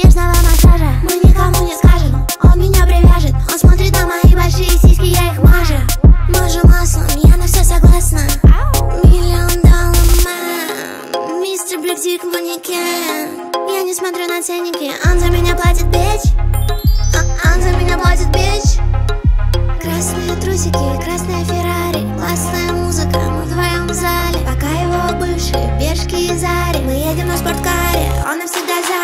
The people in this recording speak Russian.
нежного массажа. Мы никому не скажем, он меня привяжет. Он смотрит на мои большие сиськи, я их мажу. Мажу маслом, я на все согласна. $1 000 000 man, мистер Блик Дик манекен. Я не смотрю на ценники, он за меня платит, бич. Он за меня платит, бич. Красные трусики, красная Феррари, классная музыка, мы вдвоем в зале. Пока его бывшие, Бершки и Зари, мы едем на спорткаре, он навсегда за.